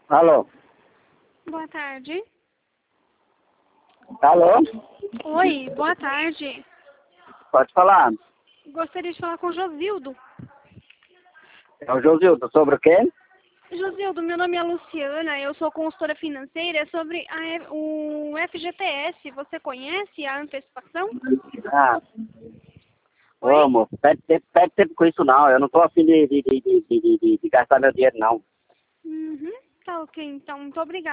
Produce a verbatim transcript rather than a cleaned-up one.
Alô? Boa tarde. Alô? Oi, boa tarde. Pode falar. Gostaria de falar com o Josildo. É o Josildo. Sobre o quê? Josildo, meu nome é Luciana, eu sou consultora financeira. É sobre a F- o F G T S. Você conhece a antecipação? Ah, ô, Oi? amor, perde tempo, perde tempo com isso não. Eu não tô afim de, de, de, de, de, de, de gastar meu dinheiro, não. Uhum, tá ok então. Muito obrigada.